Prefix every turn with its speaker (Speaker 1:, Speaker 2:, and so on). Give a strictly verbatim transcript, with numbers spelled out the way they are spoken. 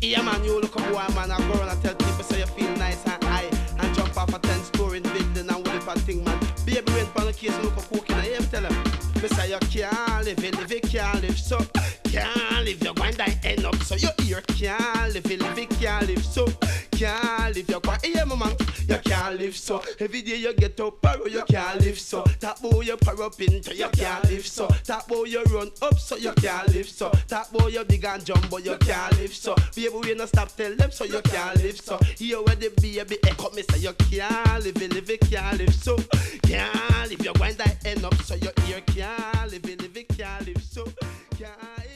Speaker 1: Yeah man, you look a boy man, I go around and tell people so you feel nice and high and jump off a ten story building and with a thing man. Baby went for the case and look a cooking and you tell him, me say you can't live it, live it can't live so. Can't live, you're going to end up so you hear can't live it, live it can't live so. Can't live, you're going to hear my man, you can't live so. Every day you get up paro, you can't live so. That boy you paro up into, you can't live so. That boy you run up so you can't live so. That boy you big and jumbo, you can't live so. Baby we no stop tell them so you can't live so. Here where the baby echo me say you can't live it, live it can't live so. Can't live, you're going to end up so you hear can't live it, live it can't live so. Can't